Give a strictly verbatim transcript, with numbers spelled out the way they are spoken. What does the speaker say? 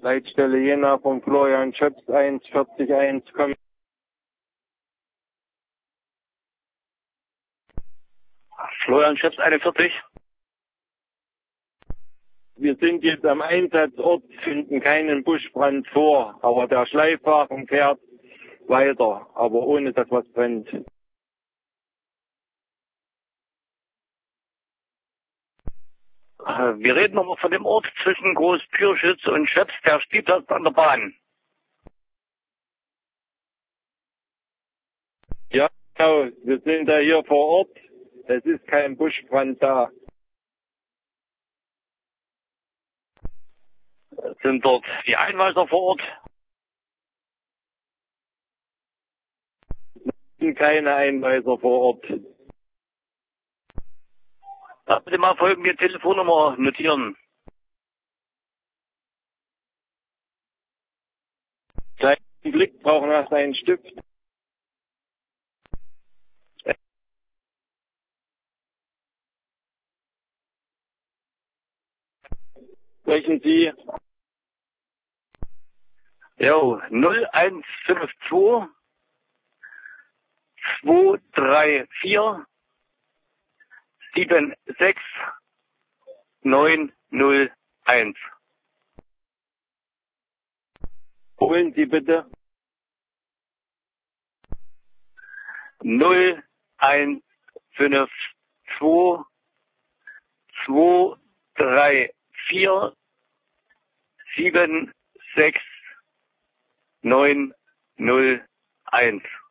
Leitstelle Jena von Florian Schöps eins vierzig eins. Komm. Florian Schöps einundvierzig. Wir sind jetzt am Einsatzort, finden keinen Buschbrand vor, aber der Schleifwagen fährt weiter, aber ohne dass was brennt. Wir reden aber von dem Ort zwischen Großpürschütz und Schöps, der Spielplatz an der Bahn. Ja, genau, wir sind da hier vor Ort. Es ist kein Buschbrand da. Sind dort die Einweiser vor Ort? Es sind keine Einweiser vor Ort. Da bitte mal folgende Telefonnummer notieren. Kleinen Blick, brauchen erst einen Stift. Sprechen Sie? Jo, null eins fünf zwei zwei drei vier sieben sechs neun null eins. Holen Sie bitte. null eins fünf zwei zwei drei vier sieben sechs neun null eins.